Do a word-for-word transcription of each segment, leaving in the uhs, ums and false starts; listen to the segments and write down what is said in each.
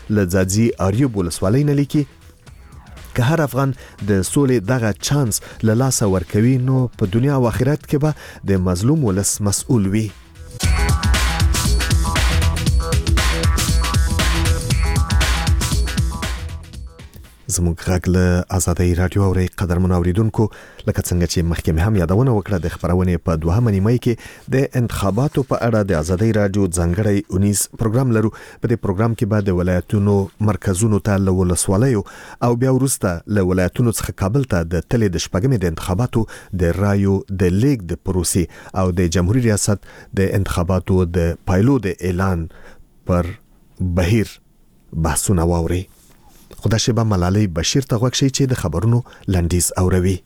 له ځاځي اریوب ولسوالۍ نه لیکي که هر افغان د سولې دغه چانس له لاسه ورکوي نو په دنیا او آخرت کې به د مظلوم ولس مسؤل وي. زموږ غږ له آزادۍ رادیو اوري قدرمنو اوریدونکو، لکه څنګه چې مخکې مې هم یادونه وکړه د خبرونې په دوهمه نیمه کې د انتخاباتو په اړه د آزادۍ رادیو ځانګړی اونیز پروګرام لرو. په دې پروګرام کې به د ولایتونو مرکزونو ته له ولسوالیو او بیا وروسته له ولایتونو څخه کابل ته د تلې د شپږمې د انتخاباتو د رایو د لیږد د پروسې او د جمهوریت ریاست د انتخاباتو د پایلو د اعلان پر بهیر بحثونه واوري. خدا شبه ملالۍ بشیر ته غوږ شي چې د خبرونو لنډیز اوروي.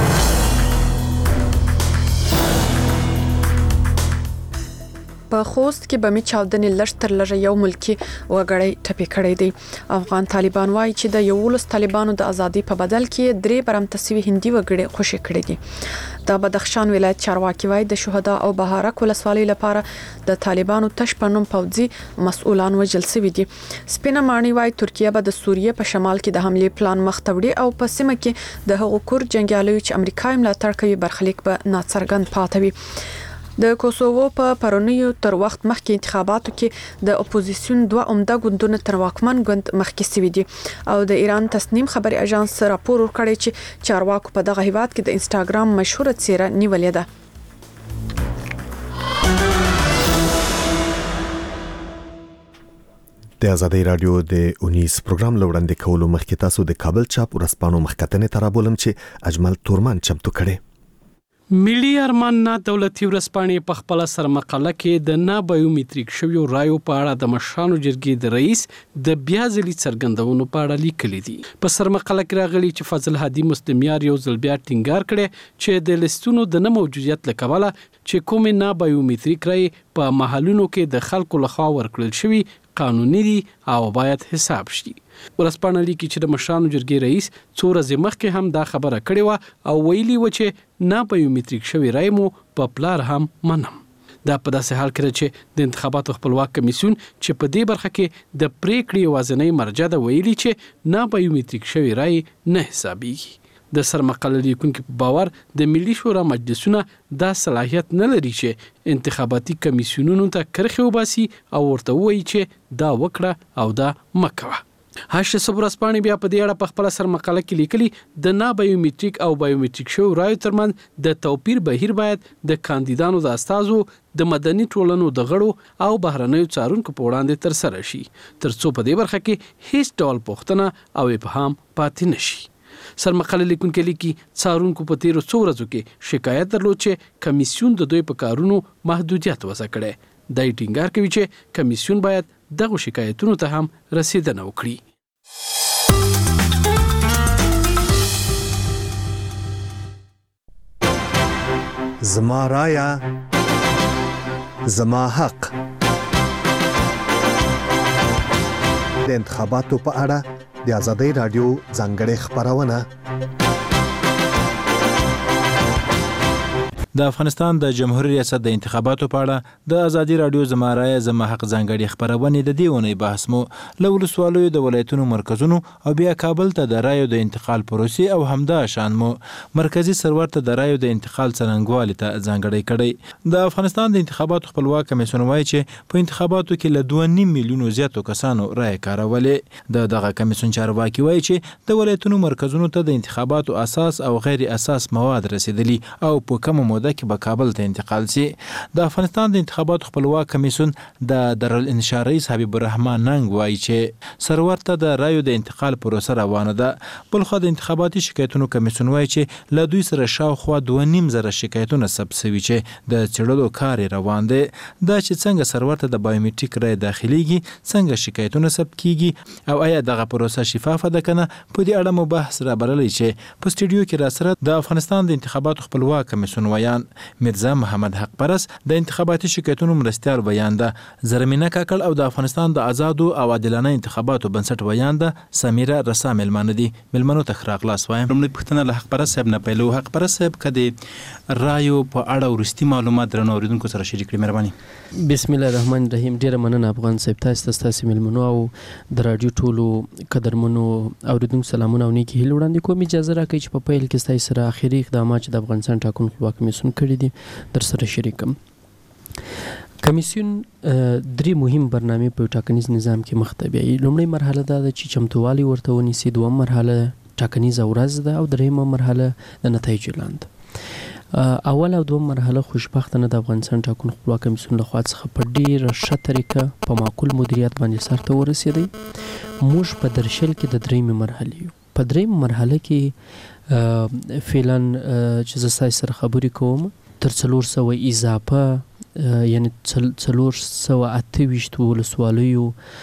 په خوست کې به می چاودنې لږ تر لږه یو ملکی وګړی ټپي کړی دی. افغان طالبان وایي چې د یولس طالبانو د ازادي په بدل کې درې برمتسوي هندي وګړي خوشي کړی دي. د بدخشان ولایت چارواکي وایي د شهدا او بهارک ولسوالۍ لپاره د طالبانو تش په نوم پوځي مسؤلان وژل شوي دي. سپینه ماڼۍ وایي ترکیه به د سوریې په شمال کې د حمله پلان مخ ته وړي او په سیمه کې د هغو کور جنگیالیو چې امریکا یې ملاتړ کوي برخلیک به ناڅرګند پاتې وي. د کوسوو په پرونیو تر وخت مخکې انتخاباتو کې د اپوزیسیون دوه عمده ګوندونه تر واکمن ګوند مخکې سوي دي او د ایران تسنیم خبري اژانس راپور ورکړی چې چارواکو په دغه هیواد کې د انستګرام مشهوره څیره نیولې ده. د آزادۍ رادیو د اونیز پروګرام لوړاندې کولو مخکې تاسو د کابل چاپ ورځپاڼو مخکتنې ته رابولم چې اجمل تورمان چمتو کړي. ملي ارمان نه دولتي ورځپاڼې په خپل سر مقاله کې د نه بایومټریک شویو رایو په اړه د مشرانو جرګې د رئیس د بیا ځلي څرګندونو په اړه لیکلي دي. په سر مقاله کې راغلي چې فضل هادي مسلمیار یو ځل بیا ټینګار کړي چې د لیستونو د نه موجودیت له کبله چې کوم نه بایومټریک رای په محلونو کې د خلکو لخوا ورکړل شوی قانوني دي او باید حساب شي. ورځپاڼه لیکي چې د مشرانو جرګې رئیس څو ورځې مخکې هم دا خبره کړې وه او ویلي و چې نه بایومټریک شوی رای مو په پلار هم منم. دا په داسې حال کې چې د انتخاباتو خپلواک کمیسیون چې په دې برخه کې د پریکړې یوازینۍ مرجع ده ویلي چې نه بایومټریک شوی رای نه حسابېږي. د سرمقاله لیکونکو په باور د ملي شورا مجلسونه دا صلاحیت نه لري چې انتخاباتي کمیسیونونو ته کرښې وباسي او ورته وایي چې دا وکړه او دا مکوه. هاشه صبرسپانی بیا په دې اړه په خپل سر مقاله کې لیکلي د نه بایومټریک او بایومټریک شو رایو ترمنځ د توپیر بهیر باید د کاندیدانو د استازو د مدني ټولنو د غړو او بهرنیو څارونکو په وړاندې تر سره شي ترڅو په دې برخه کې هیڅ ډول پوښتنه او ابهام پاتې نشي. سرمقاله لیکونکو لیکي څارونکو په تیرو څو ورځو کې شکایت درلود چې کمیسیون د دوی په کارونو محدودیت وضع کړي. دای ټینګار کوي چې کمیسیون باید دغه شکایتونو ته هم رسیدنه وکړي. زما رایا زما حق. د انتخاباتو په اړه د آزادۍ رادیو ځانګړې خبرونه. د افغانستان د جمهوریت ریاست د انتخاباتو په اړه د آزادۍ رادیو زما رای زما حق ځانګړي خبرونه د دې ونې بحث مو له ولسوالیو د ولایتونو مرکزونو او بیا کابل ته د رایو د انتقال پروسې او همدا شان مو مرکزی سرور ته د رایو د انتقال څرنګوالي ته ځانګړي کړي. د افغانستان د انتخاباتو خپلواک کمیسیون وایي چې په انتخاباتو کې له دوه نیم میلیونو زیاتو کسانو رای کارولې. د دغه کمیسیون چارواکي وایي چې د ولایتونو مرکزونو ته د انتخاباتو اساس او غیر اساس مواد رسیدلي او په کومه موده کې به کابل ته انتقال شي. د افغانستان د انتخاباتو خپلواک کمیسیون د دارالانشا رئیس حبیب الرحمن ننګ وایي چې سرور ته د رایو د انتقال پروسه روانه ده. بلخو د انتخاباتي شکایتونو کمیسیون وایي چې له دوی سره شاوخوا دوه نیم زره شکایتونه ثبت شوي چې د څېړلو کار روان دی. دا چې څنګه سرور ته د بایومټریک رای داخليږي، څنګه شکایتونه ثبت کیږي او آیا دغه پروسه شفافه ده کنه، په دې اړه مو بحث را بللی چې په سټوډیو کې را سره د افغانستان د انتخاباتو خپلواک کمیسیون وایي بیان. میرزا محمد حق پرس د انتخاباتي شکایتونو مرستیال بیان ده. زرمینه کاکل او د افغانستان د آزادو او عادلانه انتخاباتو بنسټ بیان ده. سمیره رسا ملمانه دي. ملمنو ته ښه راغلاست وایم. لومړی پوښتنه له حق پرس صاحب نه پیلو. حق پرس صاحب کدی رایو په اړه ورستي معلومات درنو اوریدونکو سره شریک کړئ مهرباني. بسم الله الرحمن الرحیم. ډیره مننه افغان صاحب، تاسو تاسو ملمنو او د رادیو ټولو قدرمنو اوریدونکو سلامونه او نیکی هیله وړاندې کوم. اجازه راکړئ چې په پیل کې تاسو سره اخیری اقدامات چې د افغانستان ټاکنو خپلواکي کمیسیون کړی دي در سره شریکم. کمیسیون درې مهم برنامې په ټاکنیز نظام کې مخ ته بیایي. لومړی مرحله دا ده چې چمتووالی ورته ونیسي، دویم مرحله ټاکنیزه ورځ ده او دریمه مرحله د نتایجو اعلان ده. اول او دوم مرحله خوشبختانه د افغانستان ټاکنو خپلواکي کمیسیون لخوا څخه په ډیره ښه طریقه په معقول مدیریت باندې سرته ورسېدی. موږ په درشل کې د دریمې مرحلې یو. په دریمه مرحله کې فعلا چې زه ستاسو سره خبرې کوم تر څلور سوه اضافه یعنی څلور سوه اته ویشت ولسوالیو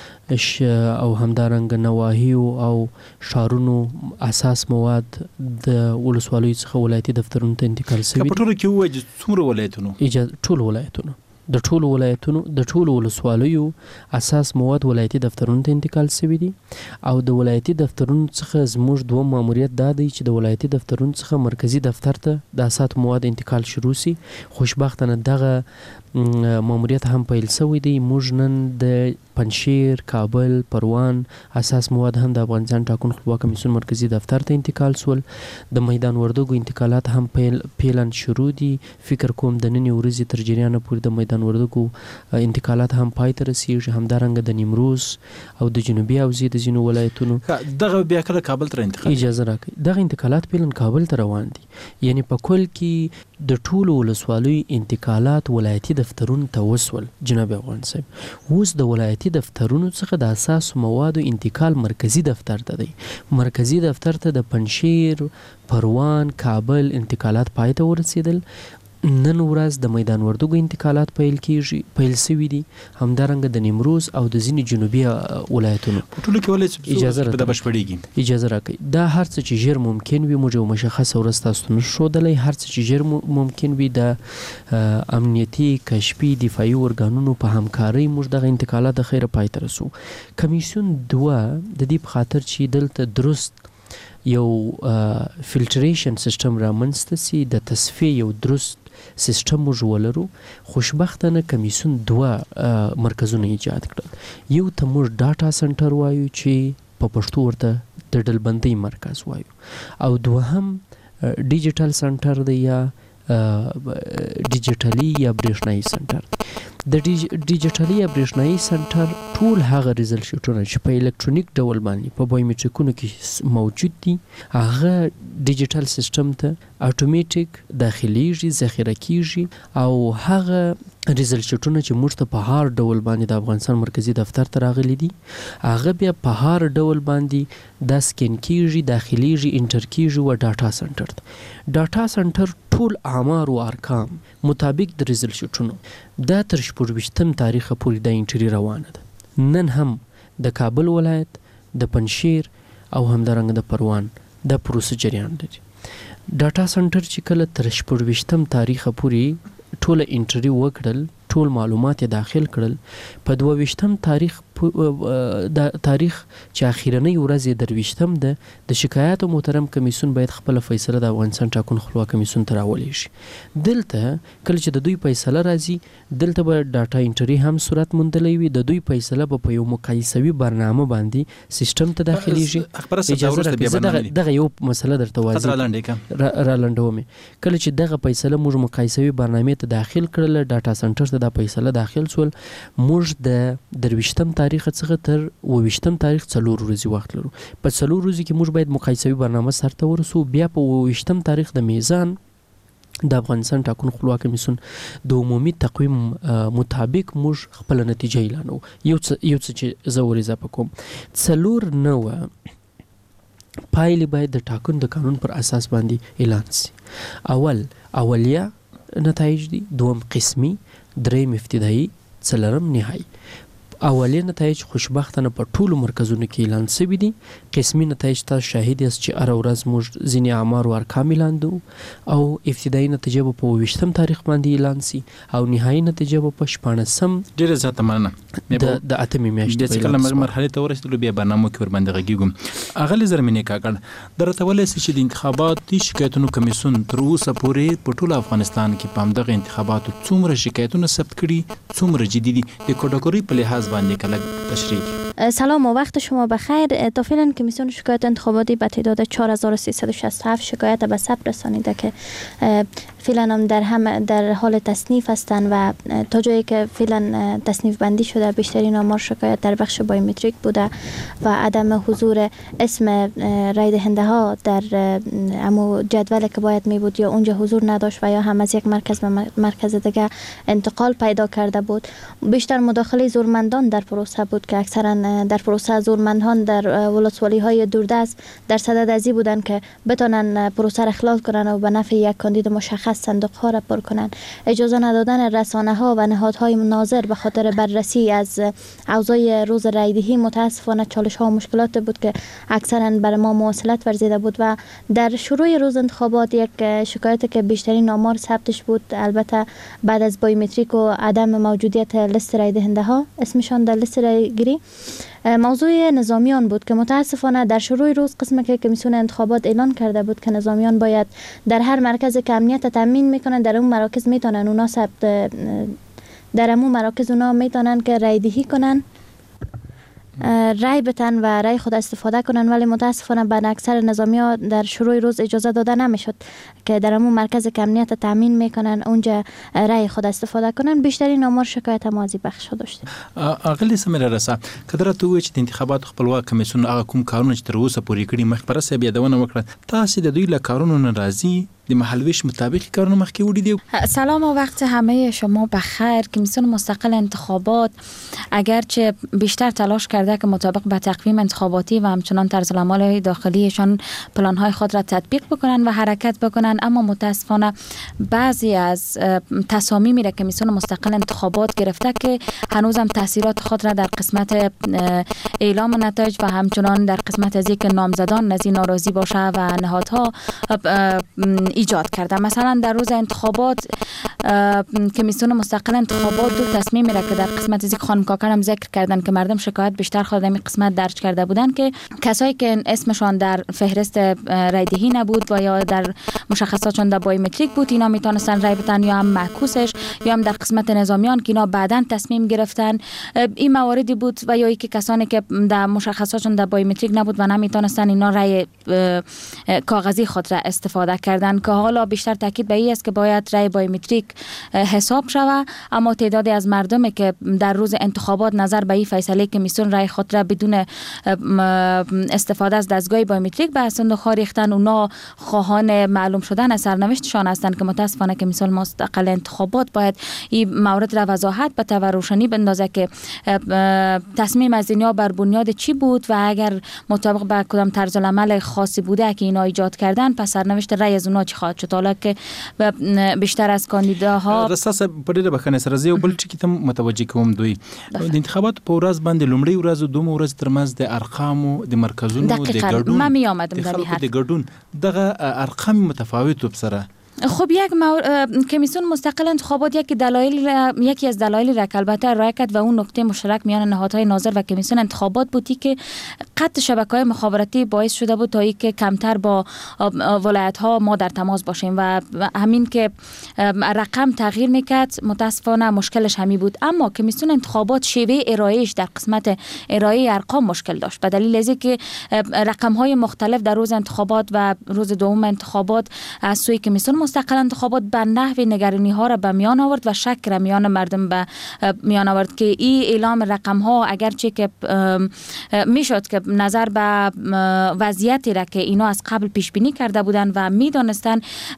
او همدارنګه نواحیو او ښارونو اساس مواد د ولسوالیو څخه ولایتي دفترونو ته انتقال شوي. په ټولو کې ووایي چې څومره ولایتونو؟ ټول ولایتونو د ټولو ولایتونو د ټولو ولسوالیو اساس مواد ولایتي دفترونو ته انتقال شوي دي. او د ولایتي دفترونو څخه زموږ دوه ماموریت دا دی چې د ولایتي دفترونو څخه مرکزی دفتر ته د اساس مواد انتقال شروع سي. خوشبختانه دغه ماموریت هم پیل شوی دی. موږ نن د پنجشیر، کابل، پروان اساس مواد هم د افغانستان ټاکنو خپلواکي کمیسیون مرکزی دفتر ته انتقال سول. د میدان وردګو انتقالات هم پیل پیلن شروع دي. فکر کوم د نن ورځې تر جریانه پورې د میدان وردګو انتقالات هم پای ته رسیږي. همدارنګه د نیمروز او د جنوبي حوزې د ځینو ولایتونو دغه بیا کله کابل ته انتقال. اجازه راکړئ دغه انتقالات پیلن کابل ته روان دي. یعنی په کل کې د ټولو ولسوالیو انتقالات ولایتي دفترونو ته وسول. جناب افغان صاحب اوس د ولایتي دفترونو څخه د اساسو موادو انتقال مرکزی دفتر ته دی. مرکزی دفتر ته د پنجشیر، پروان، کابل انتقالات پای ته ورسېدل. نن ورځ د میدان وردګو انتقالات پیل کیږي پیل شوي دي. همدارنګه د نیمروز او د ځینې جنوبي ولایتونو په ټولو کې ولې اجازه په دغه شپړېږي. اجازه راکړئ دا هر څه چې ژر ممکن وي موږ یو مشخصه ورځ تاسو ته نشو ښودلی. هر څه چې ژر ممکن وي د امنیتي، کشفي، دفاعي ارګانونو په همکارۍ موږ دغه انتقالات د خیره پای ته رسو. کمیسیون دوه د دې په خاطر چې دلته درست یو فلټریشن سیستم رامنځته سي، د تصفیې یو درست سیستم موږ ولرو. خوشبختانه کمیسیون دوه مرکزونه ایجاد کړل. یو ته موږ ډاټا سنټر وایو چې په پښتو ورته د ډلبندۍ مرکز وایو، او دوهم ډیجیټل سنټر دی یا ډیجیټلي یا برېښنایي سنټر. د ډیجیټلي یا برېښنایي سنټر ټول هغه ریزلټ شیټونه چې په الکترونیک ډول باندې په بایومټریکونو کې موجود دي هغه ډیجیټل سیستم ته اتوماتیک داخليږي، ذخیره کیږي، او هغه ریزلټ شیټونه چې موږ ته په هار ډول باندې د افغانستان مرکزی دفتر ته راغلي دي هغه بیا په هار ډول باندې دا سکین کیږي، داخليږي، انټر کیږي و ډاټا سنټر ته. ډاټا سنټر ټول آمار او ارقام مطابق د ریزلټ شیټونو دا تر شپږویشتم تاریخه پورې د انټري روانه ده. نن هم د کابل ولایت، د پنجشیر او همدارنګه د پروان دا پروسه جریان لري. ډاټا سنټر چې کله تر شپږویشتم تاریخه پورې ټول انټري وکړل، ټول معلومات یې داخل کړل، په دوه ویشتم تاریخ د تاریخ چې اخیرنۍ ورځ یې درویشتم ده د شکایاتو محترم کمیسیون باید خپل فیصله د افغانستان ټاکنو خپلواکي کمیسیون ته راولې شي. دلته کله چې د دوی فیصله راځي دلته به ډاټا انټري هم صورت موندلی وي. د دوی فیصله به په یو مقایسوي برنامه باندې سیستم ته داخلیږي. اجازه دغه یو مسله درته واضح را لنډوم. کله چې دغه فیصله موږ مقایسوي برنامه ته داخل کړل، ډاټا سنټر ته دا فیصله داخل سول، موږ د درویشتم تاریخ څخه تر اوویشتم تاریخ څلور ورځې وخت لرو. په څلور ورځې کې موږ باید مقایسوي برنامه سرته ورسو. بیا په اوویشتم تاریخ د میزان د افغانستان ټاکنو خپلواکي کمیسیون د عمومي تقویم مطابق موږ خپل نتیجه اعلانو. یو څه یو څه چې زه ور اضافه کوم، څلور نوه پایلې باید د ټاکنو د قانون پر اساس باندې اعلان شي. اول اولیه نتایج دي، دوم قسمي، دریم ابتدایي، څلورم نهایي. اولی نتایج خوشبختانه په ټولو مرکزونو کې اعلان شوي دي. قسمي نتایج تاسو شاهد یاست چې هر ورځ موږ ځینې اعمار او ارقام اعلان کوو او ابتدایي نتیجه به په اوویشتم تاریخ باندې اعلان شي او نهایي نتیجه به په شپاړسم ډېره زیاته مننه د د اتمې میاشتې چې کله مرحله ته ورسېدلو بیا برنامو کې ورباندې غږیږو. اغلې زرمینې کاکړ درته ولې چې د انتخاباتي شکایتونو کمیسیون تر اوسه پورې په ټول افغانستان کې په همدغه انتخاباتو څومره شکایتونه ثبت کړي، څومره جدي دي، د کټګوري په لحاظ باندې کله تشریح؟ سلام و وقت شما بخیر. تا فعلا کمیسیون شکایت انتخاباتی به تعداد چهار هزار و سیصد و شصت و هفت شکایت به ثبت رسانیده که فعلا هم در هم در حال تصنیف هستند و تا جایی که فعلا تصنیف بندی شده بیشترین آمار شکایت در بخش بایومتریک بوده و عدم حضور اسم رای دهنده ها در امو جدول که باید می بود یا اونجا حضور نداشت و یا هم از یک مرکز به مرکز دیگه انتقال پیدا کرده بود. بیشتر مداخله زورمندان در پروسه بود که اکثرا در پروسه زورمندان در ولسوالی های دوردست در صدد ازی بودن که بتونن پروسه را اخلال کنن و به نفع یک کاندید مشخص صندوق ها را پر کنن. اجازه ندادن رسانه ها و نهادهای ناظر به خاطر بررسی از اوضاع روز رایدهی متاسفانه چالش ها و مشکلات بود که اکثرا بر ما مواصلت ورزیده بود و در شروع روز انتخابات یک شکایت که بیشترین آمار ثبتش بود البته بعد از بایومتریک و عدم موجودیت لیست رای دهنده ها اسمشان در لیست رای گیری موضوع نظامیان بود که متاسفانه در شروع روز قسمی که کمیسیون انتخابات اعلان کرده بود که نظامیان باید در هر مرکز که امنیت تامین میکنن در اون مراکز میتونن اونا ثبت در اون مراکز اونا میتونن که رای دهی کنن، رای بتن و رای خود استفاده کنن، ولی متاسفانه به اکثر نظامی‌ها در شروع روز اجازه داده نمیشد که در همون مرکز که امنیت تامین میکنن اونجا رای خود استفاده کنن. بیشترین آمار شکایت ما از بخش داشتیم. اغلی سمره رسا کدر ته چې د انتخابات خپلواک کمیسیون هغه کوم کارونه چې تر اوسه پورې کړي مخبره سه بیا دونه وکړه، تاسو د دوی له کارونو ناراضي د محلویش مطابق کارونه مخکې وړي دي؟ سلام و وقت همه شما بخیر. کمیسیون مستقل انتخابات اگرچه بیشتر تلاش کرده که مطابق به تقویم انتخاباتی و همچنان طرزالعمل داخلیشان پلان‌های خود را تطبیق بکنن و حرکت بکنن، اما متاسفانه بعضی از تصامیمی را کمیسیون مستقل انتخابات گرفته که هنوزم تاثیرات خود را در قسمت اعلام نتایج و همچنان در قسمت از اینکه نامزدان از این ناراضی باشه و نهادها ایجاد کرده. مثلا در روز انتخابات کمیسیون مستقل انتخابات دو تصمیم را که در قسمت از خانم کاکر هم ذکر کردن که مردم شکایت بیشتر خود در این قسمت درج کرده بودن که کسایی که اسمشان در فهرست رایدهی نبود و یا در مشخصاتشون در بایومتریک بود اینا میتونستن رای بدن، یا هم معکوسش یا هم در قسمت نظامیان که اینا بعداً تصمیم گرفتن. این مواردی بود و یا اینکه کسانی که در مشخصاتشون در بایومتریک نبود و نمیتونستن اینا رای کاغذی خود را استفاده کردن که حالا بیشتر تاکید به این است که باید رای بایومتریک حساب شود، اما تعدادی از مردمی که در روز انتخابات نظر به این فیصله کمیسیون رای خود را بدون استفاده از دستگاه بایومتریک به صندوق ریختن، اونا خواهان معلوم شدن از سرنوشتشان هستند که متاسفانه کمیسیون مستقل انتخابات باید این مورد را وضاحت بده و روشنی بندازه که تصمیم از اینا بر بنیاد چی بود و اگر مطابق به کدام طرز العمل خاصی بوده که اینا ایجاد کردن پس سرنوشت رای از اونا چی خواهد شد. حالا که بیشتر از کاندیداها رساس په ډیره بخنه سره زه بل ټکی ته متوجه کوم دوی د انتخابات په ورځ باندې لومړی ورځ او دوم ورځ ترمنځ د ارقامو د مرکزونو د ګډون ما می آمدم د خلکو د ګډون دغه ارقام متفاوت وبسره. خب یک مور... کمیسیون مستقل انتخابات یکی دلایل یکی از دلایلی را که البته رای کرد و اون نقطه مشترک میان نهادهای ناظر و کمیسیون انتخابات بودی که قطع شبکه‌های مخابراتی باعث شده بود تا اینکه کمتر با ولایت‌ها ما در تماس باشیم و همین که رقم تغییر میکرد متاسفانه مشکلش همین بود. اما کمیسیون انتخابات شیوه ارائهش در قسمت ارائه ارقام مشکل داشت به دلیل از اینکه رقم‌های مختلف در روز انتخابات و روز دوم انتخابات از سوی کمیسیون مستقل انتخابات به نحو نگرانی ها را به میان آورد و شک را میان مردم به میان آورد که این اعلام رقم ها اگرچه که میشد که نظر به وضعیتی را که اینا از قبل پیش بینی کرده بودند و میدانستند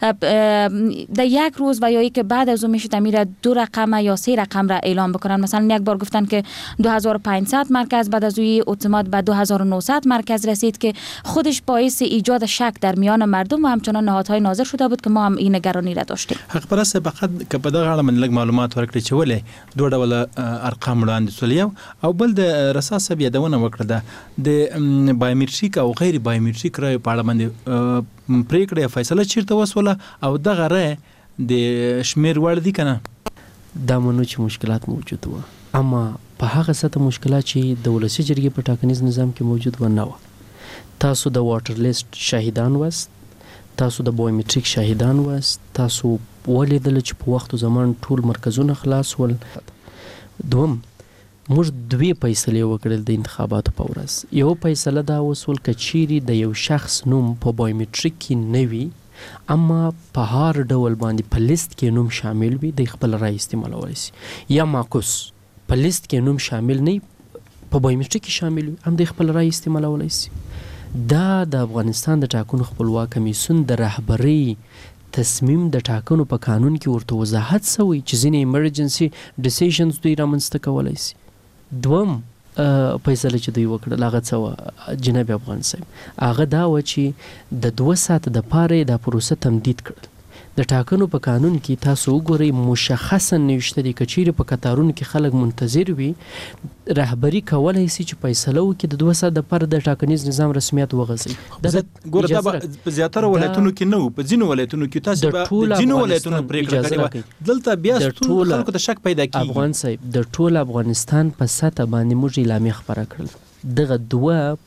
در یک روز و یا ای که بعد از اون میشد امیر دو رقم یا سه رقم را اعلام بکنن. مثلا یک بار گفتن که دو هزار و پانصد مرکز، بعد از اون اعتماد به دو هزار و نهصد مرکز رسید که خودش باعث ایجاد شک در میان مردم و همچنان نهادهای ناظر شده بود که ما هم هم این نگرانی را داشتیم. حق پرسته فقط که په دغه اړه من لږ معلومات ورکړي چې ولې دوه ډوله ارقام وړاندې شول، یو او بل د رسا صاحب یادونه وکړه ده د بایومټریک او غیر بایومټریک رایو په اړه باندې پریکړه فیصله چیرته وسوله او دغه رای د شمیر وړ دي کنه. دا منو چې مشکلات موجود و، اما په هغه سطح مشکلات چې د ولسی جرګې په ټاکنیز نظام کې موجود و نه و. تاسو د واټر لیست شاهدان واست، تاسو د بایومټریک شاهدان واست، تاسو ولیدل چې په وخت او زمان ټول مرکزونه خلاص ول. دوم موږ دوی فیصله وکړل د انتخاباتو په ورځ. یو فیصله دا وسول کچيري د یو شخص نوم په بایومټریک کې نه وي اما په هر ډول باندې په لیست کې نوم شامل وي د خپل رای استعمالولی شي، یا معکوس په لیست کې نوم شامل نه په بایومټریک کې شامل وي هم د خپل رای استعمالولی شي. دا د افغانستان د ټاکنو خپلواک کمیسیون د رهبرۍ تصمیم د ټاکنو په قانون کې ورته وضاحت شوی چې ځینې ایمرجنسي ډیسیژنز دوی رامنځته کولی شي. دوم فیصله چې دوی وکړل هغه څه جناب افغان صاحب هغه دا و چې د دوه ساعت د پاره د پروسه تمدید کړل. د ټاکنو په قانون کې تاسو وګورئ مشخصا نوشته دي کچيري په قطارونو کې خلک منتظر وي رهبری کولای شي چې فیصله وکړي د دوه ساعت د پاره د ټاکنیز نظام رسمیت وغځي. ګوره دا په زیاتره ولایتونو کې نه و، په ځینو ولایتونو کې تاسو په ځینو ولایتونو پریکړه کړې، دلته بیا ټول خلکو ته شک پیدا کیږي. افغان صاحب د ټول افغانستان په سطح باندې موږ اعلامیه خبره کړل دغه دوه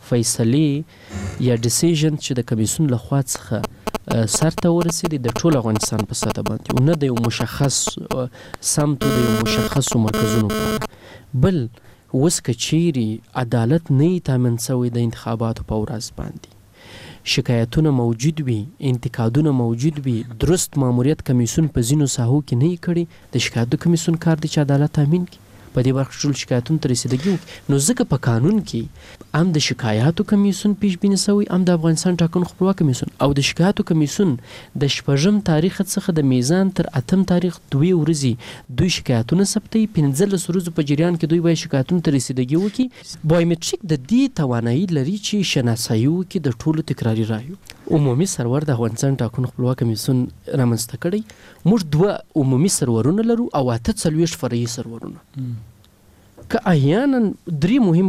فیصلې یا ډیسیژن چې د کمیسیون لخوا څخه سرته ورسېدي د ټول افغانستان په سطح باندې، نه د یو مشخص سمت د یو مشخصو مرکزونو په. بل اوس که چیرې عدالت نه وي تامین شوی د انتخاباتو په ورځ باندې، شکایتونه موجود وي، انتقادونه موجود وي، درست ماموریت کمیسیون په ځینو ساحو کې نه وي کړی، د شکایتو کمیسیون کار دی چې عدالت تامین کړي په دې برخه ټول شکایتونو ته رسیدګي وکړي. نو ځکه په قانون کې هم د شکایاتو کمیسیون پیش بینی شوی، هم د افغانستان ټاکنو خپلواک کمیسیون او د شکایاتو کمیسیون د شپږم تاریخ څخه د میزان تر اتم تاریخ دوی ورځې دوی شکایتونه ثبتوي، پنځلس ورځو په جریان کې دوی باید شکایتونو ته رسیدګي وکړي. بایومټریک د دې توانایي لري چې شناسایي وکړي د ټولو تکراري رایو. عمومي سرور د افغانستان ټاکنو خپلواک کمیسیون رامنځته کړی. موږ دوه عمومي سرورونه لرو او اته څلوېښت فرعي سرورونه. که احیانا درې مهم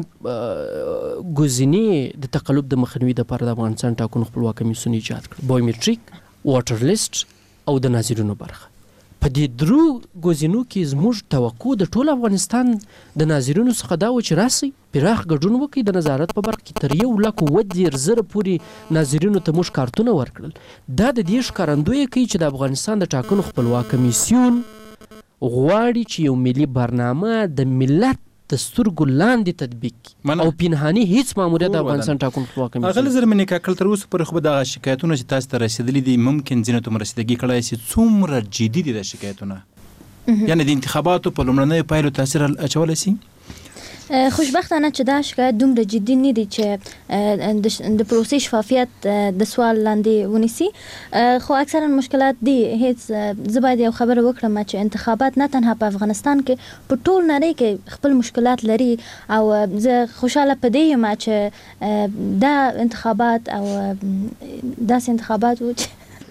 ګزینې د تقلب د مخنیوي لپاره د افغانستان ټاکنو خپلواک کمیسیون ایجاد کړ: بایومټریک، واټر لیست او د ناظرینو برخه. په دې درو ګزینو کې زموږ توقع د ټول افغانستان د ناظرینو څخه دا و چې راسي پراخ ګډون وکړي د نظارت په برخه کې. تر یو لک اووه دېرش زره پورې ناظرینو ته موږ کارتونه ورکړل. دا د دې ښکارندویي کوي چې د افغانستان د ټاکنو خپلواک کمیسیون غواړي چې یو ملي برنامه د ملت د سترګو لاندې تطبیق او پنهاني هیڅ ماموریت د افغانستان ټاکنو خپلواک کمیسیون. اغه زرمنې کاکل تر اوسه پورې خو به دغه شکایتونه چې تاسو ته رسیدلي دي ممکن ځینې ته رسیدګي کړای شي، څومره جدي دي د شکایتونه؟ یعنی د انتخاباتو په لومړنیو پایلو تاثیر اچولی شي؟ خوشبختانه چې دا شکایت دومره جدي نه دي چې د پروسې شفافیت د سوال لاندې ونیسي، خو اکثرا مشکلات دي. هیڅ زه باید یو خبره وکړم چې انتخابات نه تنها په افغانستان کې په ټول نړۍ کې خپل مشکلات لري او زه خوشاله په دې یم چې دا انتخابات او داسې انتخابات و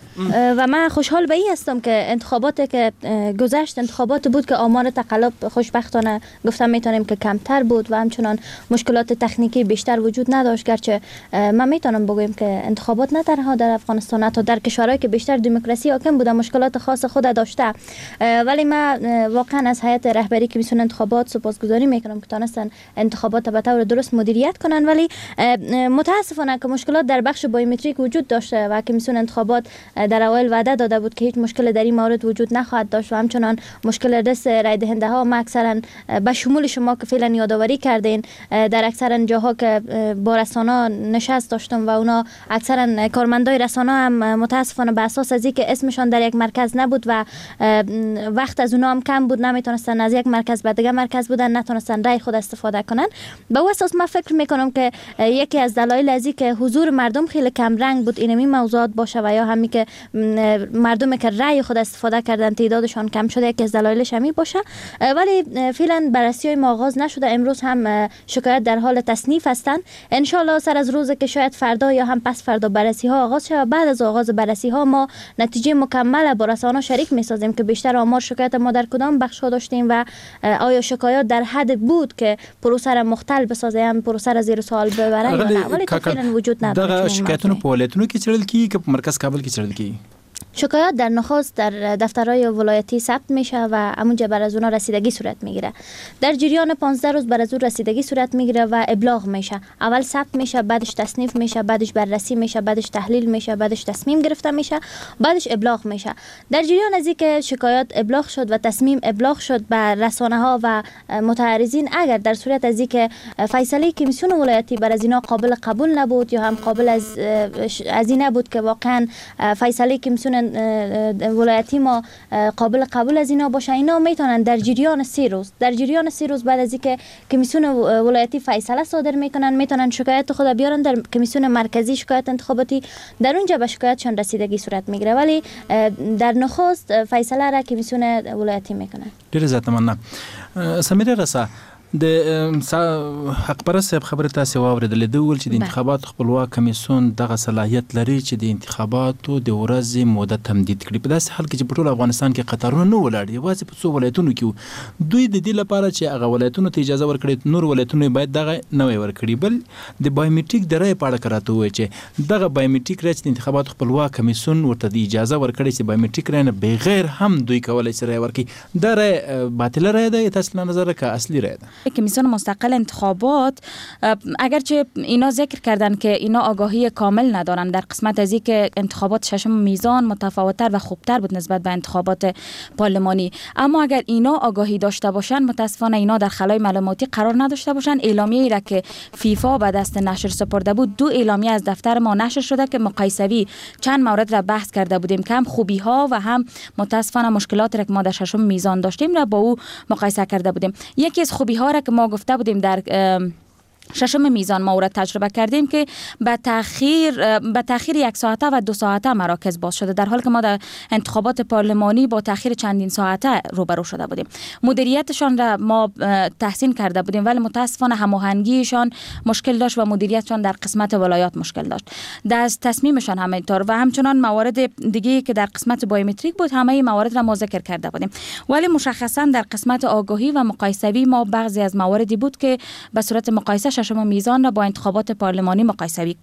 و من خوشحال به این هستم که انتخاباتی که گذشت انتخابات بود که آمار تقلب خوشبختانه گفتم میتونیم که کمتر بود و همچنان مشکلات تکنیکی بیشتر وجود نداشت، گرچه من میتونم بگویم که انتخابات نه تنها در افغانستان حتی در کشورهایی که بیشتر دموکراسی حاکم بوده مشکلات خاص خود داشته، ولی من واقعا از هیئت رهبری کمیسیون انتخابات سپاسگزاری میکنم که تونستن انتخابات به طور درست مدیریت کنن. ولی متاسفانه که مشکلات در بخش بایومتریک وجود داشته و کمیسیون انتخابات در اول وعده داده بود که هیچ مشکل در این مورد وجود نخواهد داشت و همچنان مشکل دست رای دهنده ها ما اکثرا به شمول شما که فعلا یادآوری کردین در اکثرا جاها که با رسانه نشست داشتم و اونا اکثرا کارمندای رسانه هم متاسفانه به اساس از اینکه اسمشان در یک مرکز نبود و وقت از اونا هم کم بود نمیتونستن از یک مرکز به دیگه مرکز بودن نتونستن رای خود استفاده کنن. به اساس ما فکر میکنم که یکی از دلایل از اینکه حضور مردم خیلی کم رنگ بود اینمی موضوعات باشه و یا همی که مردم که رأی خود استفاده کردن تعدادشان کم شده، یکی از دلایلش همین باشه. ولی فعلا بررسی‌های ما آغاز نشده. امروز هم شکایت در حال تصنیف هستند. ان شاء الله سر از روز که شاید فردا یا هم پس فردا بررسی ها آغاز شود. بعد از آغاز بررسی ها ما نتیجه مکمل با رسانه شریک می‌سازیم که بیشتر آمار شکایت ما در کدام بخش ها داشتیم و آیا شکایات در حد بود که پروسه را مختل بسازه هم پروسه را زیر سوال ببره یا نه. ولی فعلا وجود نداره. دغه شکایتونو په ولایتونو کې چړل کی که په مرکز کابل کې چړل کی؟ شکایات در نخست در دفترهای ولایتی ثبت میشه و همونجا بر از اونا رسیدگی صورت میگیره. در جریان پانزده روز بر از اون رسیدگی صورت میگیره و ابلاغ میشه. اول ثبت میشه، بعدش تصنیف میشه، بعدش بررسی میشه، بعدش تحلیل میشه، بعدش تصمیم گرفته میشه، بعدش ابلاغ میشه. در جریان از اینکه شکایات ابلاغ شد و تصمیم ابلاغ شد به رسانه ها و متعرضین، اگر در صورت از اینکه فیصله کمیسیون ولایتی بر از اینا قابل قبول نبود یا هم قابل از از این نبود که واقعا فیصله کمیسیون ولایتی ما قابل قبول از اینا باشه، اینا میتونن در جریان سی روز در جریان سی روز بعد از اینکه کمیسیون ولایتی فیصله صادر میکنن میتونن شکایت خود بیارن در کمیسیون مرکزی شکایت انتخاباتی، در اونجا به شکایتشان رسیدگی صورت میگیره. ولی در نخست فیصله را کمیسیون ولایتی میکنن. ډیر زیات مننه. سمیره رسا د حق پرست صاحب خبره تاسو واوریدلې د ول چې د انتخابات خپلواک کمیسیون دغه صلاحیت لري چې د انتخاباتو د ورځې موده تمدید کړي. په داسې حال کې چې په ټول افغانستان کې قطارونه نه ولاړ دي، یوازې په څو ولایتونو کې دوی د دې لپاره چې هغه ولایتونو ته اجازه ورکړي، نور ولایتونو باید دغه نوې ورکړي. بل د بایومټریک د رای په اړه کراته وایي چې دغه بایومټریک رای چې د انتخابات خپلواک کمیسیون ورته د اجازه ورکړي چې بایومټریک رای نه بغیر هم دوی کولای شي رای ورکړي، دا رای باطل رای ده یا تاسو نظر که اصلي رای ده؟ کمیسیون مستقل انتخابات اگرچه اینا ذکر کردن که اینا آگاهی کامل ندارن در قسمت از اینکه انتخابات ششم میزان متفاوت‌تر و خوبتر بود نسبت به انتخابات پارلمانی، اما اگر اینا آگاهی داشته باشن متاسفانه اینا در خلای معلوماتی قرار نداشته باشن. اعلامیه‌ای را که فیفا به دست نشر سپرده بود، دو اعلامیه از دفتر ما نشر شده که مقایسوی چند مورد را بحث کرده بودیم که هم خوبی ها و هم متاسفانه مشکلات را که ما در ششم میزان داشتیم را با او مقایسه کرده بودیم. یکی از خوبی ها را که ما گفته بودیم در ششم میزان ما را تجربه کردیم که به تاخیر به تاخیر یک ساعته و دو ساعته مراکز باز شده، در حالی که ما در انتخابات پارلمانی با تاخیر چندین ساعته روبرو شده بودیم. مدیریتشان را ما تحسین کرده بودیم ولی متاسفانه هماهنگیشان مشکل داشت و مدیریتشان در قسمت ولایات مشکل داشت. در تصمیمشان همینطور و همچنان موارد دیگه که در قسمت بایومتریک بود، همه این موارد را ما ذکر کرده بودیم. ولی مشخصا در قسمت آگاهی و مقایسوی ما بعضی از مواردی بود که به صورت مقایسه ششم میزان را با انتخابات پارلمانی مقایسه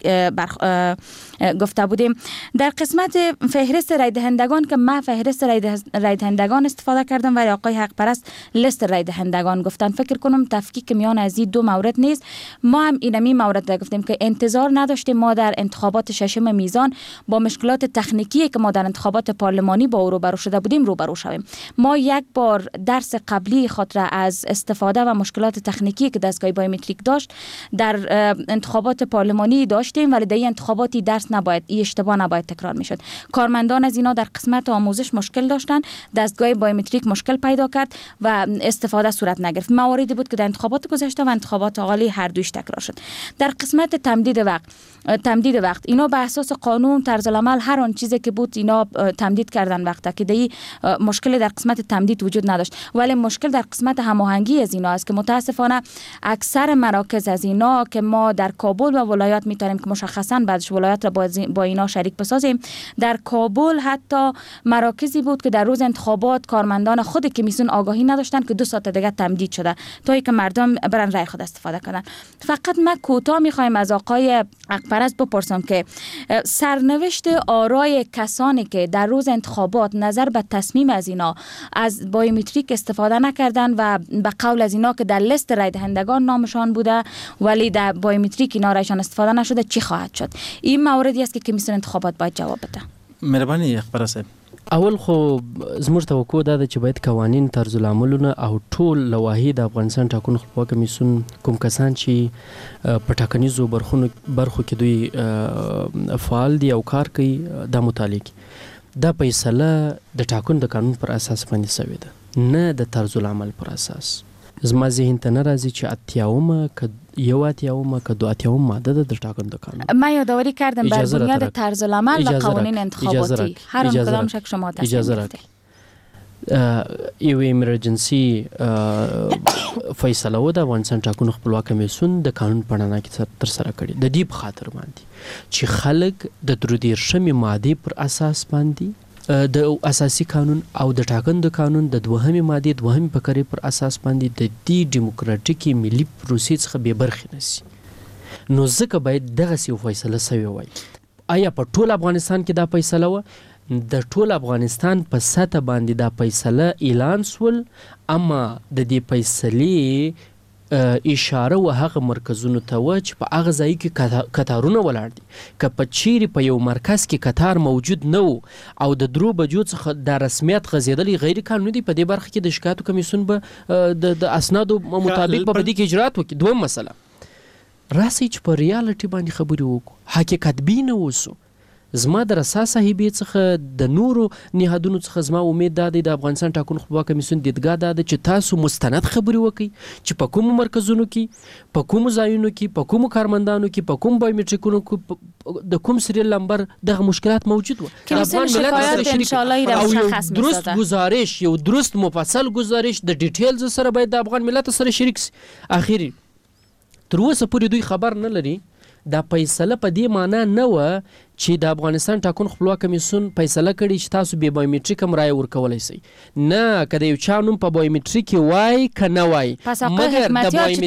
گفته بودیم. در قسمت فهرست رای دهندگان که ما فهرست رای دهندگان استفاده کردم ولی آقای حق پرست لیست رای دهندگان گفتن، فکر کنم تفکیک میان از این دو مورد نیست. ما هم اینمی مورد را گفتیم که انتظار نداشتیم ما در انتخابات ششم میزان با مشکلات تکنیکی که ما در انتخابات پارلمانی با او روبرو شده بودیم روبرو شویم. ما یک بار درس قبلی خود را از استفاده و مشکلات تکنیکی که دستگاه بایومتریک داشت در انتخابات پارلمانی داشتیم، ولی در این انتخاباتی درس نباید این اشتباه نباید تکرار میشد. کارمندان از اینا در قسمت آموزش مشکل داشتن، دستگاه بایومتریک مشکل پیدا کرد و استفاده صورت نگرفت. مواردی بود که در انتخابات گذشته و انتخابات حالی هر دویش تکرار شد. در قسمت تمدید وقت تمدید وقت اینا به اساس قانون طرز العمل هر آن چیزی که بود اینا تمدید کردن وقتا که دی مشکل در قسمت تمدید وجود نداشت، ولی مشکل در قسمت هماهنگی از اینا است که متاسفانه اکثر مراکز از اینا که ما در کابل و ولایات میتونیم که مشخصا بعدش ولایات را با اینا شریک بسازیم، در کابل حتی مراکزی بود که در روز انتخابات کارمندان خود کمیسیون آگاهی نداشتن که دو ساعت دیگه تمدید شده تا اینکه مردم برن رای خود استفاده کنن. فقط ما کوتاه میخوایم از آقای پرست بپرسم که سرنوشت آرای کسانی که در روز انتخابات نظر به تصمیم از اینا از بایومتریک استفاده نکردن و به قول از اینا که در لیست رای دهندگان نامشان بوده ولی در بایومتریک اینا رایشان استفاده نشده چی خواهد شد؟ این موردی است که کمیسیون انتخابات باید جواب بده. مهرباني اخبار صاحب. اول خو زموږ توقع دا ده چې باید قوانین طرز العملونه او ټول لوایح د افغانستان ټاکنو خپلواک کمیسیون کوم کسان چې په ټاکنیزو برخونو برخو کې دوی فعال دي او کار کوي دا متعلق دا فیصله د ټاکنو د قانون پر اساس باندې شوې ده، نه د طرز العمل پر اساس. زما ذهن ته نه راځي چې اتیاومه که یو اتیاوم که دو اتیاوم ماده ده در ټاکنده قانون. من یادآوری کردم بر بنیاد طرز العمل و قوانین انتخاباتی هر آن کدام شک شما تصمیم گرفتید. یو ایمرجنسی فیصله و د افغانستان ټاکنو خپلواک کمیسیون د قانون په اړه کې تر سره کړي د دې په خاطر باندې چې خلک د درې دیرشمې ماده پر اساس باندې د اساسي قانون او د ټاکنده قانون د دوهمې ماده دوهمې فقرې پر اساس باندې د دې ډیموکراټیکي ملي پروسې څخه بې برخې نشي. نو ځکه باید دغه سی فیصله سوی وای. آیا په ټول افغانستان کې دا فیصله و؟ د ټول افغانستان په سطح باندې دا فیصله اعلان سول، اما د دې فیصلې اشاره و هغه مرکزونو ته و چې په هغه ځای کې کتارونه ولاړ دي. که په چیرې په یو مرکز کې کتار موجود نه و او د درو بجو څخه د رسمیت غځېدلی غیر قانوني دی، په دې برخه کې د شکایتو کمیسیون به د اسنادو مطابق په دې کې اجرات وکړي. دویم مسله راسئ چې په ریالټي باندې خبرې وکړو، حقیقت بین اوسو. زما د رسا صاحبې څخه د نورو نهادونو څخه زما امید دا دی د افغانستان ټاکنو خپلواک کمیسیون دیدګاه دا ده چې تاسو مستند خبرې وکړئ چې په کومو مرکزونو کې، په کومو ځایونو کې، په کومو کارمندانو کې، په کوم بایومټریکونو کې د کوم سریال نمبر دغه مشکلات موجود و. کمیسیون شکایات ان شاء الله مشخص میسازه. درست گزارش، یو درست مفصل گزارش د ډیټیلز سره باید د افغان ملت سره شریک شي. اخیری تر اوسه پورې دوی خبر نه لري. دا فیصله په دې معنی نه و چې د افغانستان ټاکنو خپلواک کمیسیون فیصله کړي چې تاسو به بایومټریک هم رای ورکولای شئ. نه، که د یو چا نوم په بایومټریک وای که نه وای، مګر د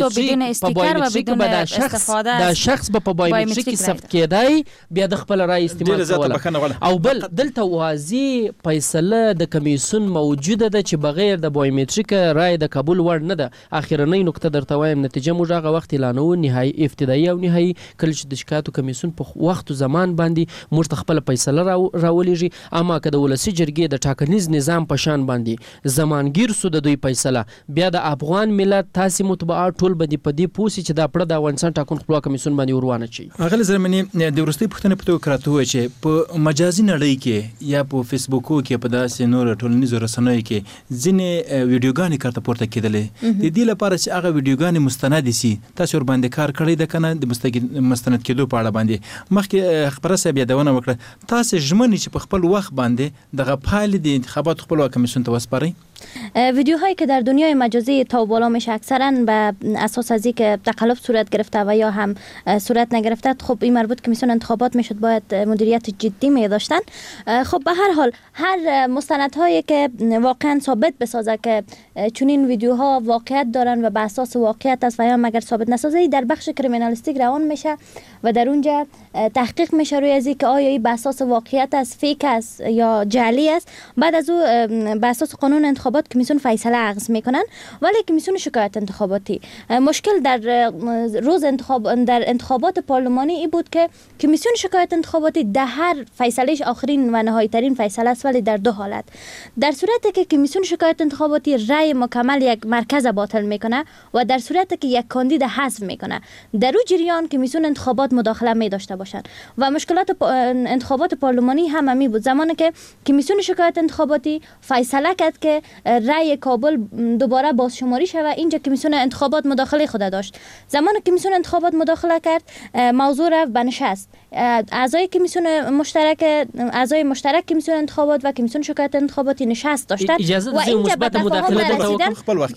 بایومټریک به دا شخص دا شخص به په بایومټریک کې ثبت کېدای، بیا د خپل رای استعمال کوله. او بل دلته واضح فیصله د کمیسیون موجوده ده چې بغیر د بایومټریک رای د قبول وړ نه ده. اخرنۍ نقطه درته وایم، نتیجه موږ هغه وخت اعلانو، نهایي ابتدایي او نهایي، کله چې د شکایتو کمیسیون په وخت او زمان باندې موږ ته خپل فیصله راولېږي. اما که د ولسي جرګې د ټاکنیز نظام په شان باندې زمانګیر سو د دوی فیصله، بیا د افغان ملت تاسې مطبوعات ټول به په دې پوه سي چې دا پړه د افغانستان ټاکنو خپلواک کمیسیون باندې وروانه چي. اغلی زرمنې د وروستۍ پوښتنې په توګه راته ووایه چې په مجازي نړۍ کې یا په فیسبوکو کې په داسې نورو ټولنیزو رسنیو کې ځینې ویډیوګانې کارته پورته کېدلې. د دې لپاره چې هغه ویډیوګانې مستند سي، تاسو ورباندې کار کړی ده که نه د مستند کېدو په اړه باندې؟ مخکې خبره صاحب یادونه وکړه، تاسو ژمنې چې په خپل وخت باندې دغه پایلې د انتخاباتو خپلواک کمیسیون ته وسپارئ. ویدیوهایی که در دنیای مجازی تا و بالا میشه اکثرا به اساس از اینکه تقلب صورت گرفته و یا هم صورت نگرفته، خب این مربوط کمیسیون انتخابات میشد باید مدیریت جدی می داشتن. خب به هر حال هر مستندهایی که واقعا ثابت بسازه که چنین ویدیوها واقعیت دارن و به اساس واقعیت است و یا مگر ثابت نسازه، در بخش کریمینالیستیک روان میشه و در اونجا تحقیق میشه روی از اینکه آیا این به اساس واقعیت است، فیک است یا جعلی است. بعد از او به اساس قانون انتخابات کمیسیون فیصله عقض میکنن. ولی کمیسیون شکایت انتخاباتی مشکل در روز انتخاب در انتخابات پارلمانی ای بود که کمیسیون شکایت انتخاباتی در هر فیصلهش آخرین و نهایی ترین فیصله است، ولی در دو حالت. در صورتی که کمیسیون شکایت انتخاباتی رأی مکمل یک مرکز باطل میکنه و در صورتی که یک کاندید حذف میکنه، در اون جریان کمیسیون انتخابات مداخله می داشته باشند. و مشکلات انتخابات پارلمانی هم همی بود. زمانی که کمیسیون شکایت انتخاباتی فیصله کرد که رأی کابل دوباره بازشماری شود، اینجا کمیسیون انتخابات مداخله خود داشت. زمان کمیسیون انتخابات مداخله کرد، موضوع رفت به نشست. اعضای کمیسیون مشترک اعضای مشترک کمیسیون انتخابات و کمیسیون شکایت انتخاباتی نشست داشتند و اینجا به تفاهم نرسیدن.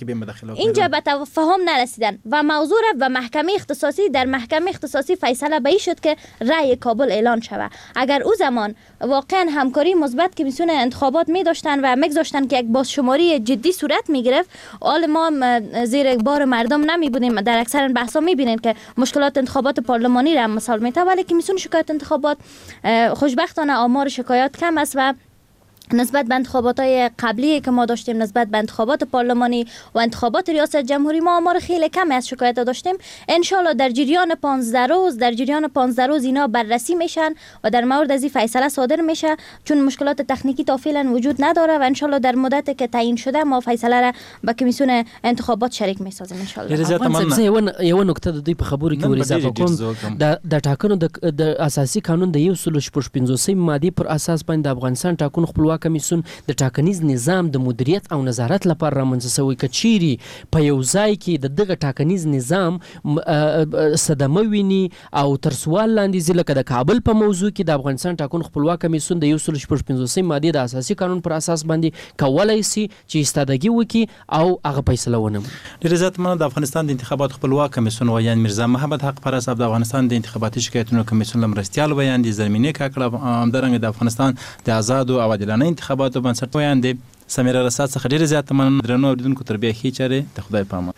اینجا به تفاهم نرسیدن و موضوع رفت و محکمه اختصاصی. در محکمه اختصاصی فیصله به این شد که رأی کابل اعلان شود. اگر او زمان واقعا همکاری مثبت کمیسیون انتخابات می داشتن و میگذاشتن که یک بازشماری جدی صورت می گرفت، حال ما زیر بار مردم نمی بودیم. در اکثر بحثا می بینید که مشکلات انتخابات پارلمانی را مثال میته، ولی کمیسیون شکایت انتخابات خوشبختانه آمار شکایات کم است و نسبت به انتخابات‌های قبلی که ما داشتیم، نسبت به انتخابات پارلمانی و انتخابات ریاست جمهوری، ما آمار خیلی کمی از شکایت داشتیم. ان شاءالله در جریان پانزده روز در جریان پانزده روز اینا بررسی میشن و در مورد از این فیصله صادر میشه، چون مشکلات تکنیکی تا فعلا وجود نداره و ان شاءالله در مدتی که تعیین شده ما فیصله را به کمیسیون انتخابات شریک میسازیم ان شاءالله. یو نکته د دې په خبرو کې ور اضافه کوم، د ټاکنو د اساسي قانون د یو سل شپږ پنځوسمې ماده پر اساس باندې افغانستان ټاکنو خپلواک خپلواک کمیسیون د ټاکنیز نظام د مدیریت او نظارت لپاره رامنځته شوی کچيري په یو ځای کې د دغه ټاکنیز نظام صدمه ویني او تر سوال لاندې ځي لکه د کابل په موضوع کې د افغانستان ټاکنو خپلواک کمیسیون د یو سل شپږ پنځوسمې ماده د اساسي قانون پر اساس باندې کولای شي چې استادګي وکړي او هغه فیصله ونه ډېر زیات مننه. د افغانستان د انتخاباتو خپلواک کمیسیون ویان میرزا محمد حق پر صاحب د افغانستان د انتخاباتي شکایتونو کمیسیون لمرستيال بیان دي زمینه کاکړه همدارنګه د افغانستان د آزاد او عادلانه انتخاباتو بنسټ بیان دي. سمیرا رسات څخه ډېر زیات مننه. درنو اوریدونکو تر بیا هیڅ چاره ته خدای پامه.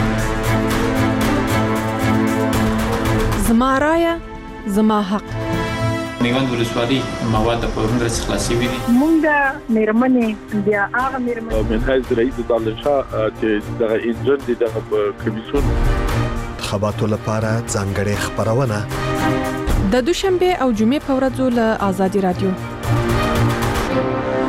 زما رایه زما حق. میوند ولسوالي مواد په هندرس خلاصي وي. مونږه مېرمنې بیا هغه مېرمنې من حیث رئیس دالشاه چې دغه انجن دي دغه کمیسیون انتخاباتو لپاره ځانګړې خبرونه د دوشنبه او جمعې په ورځو له آزادي رادیو.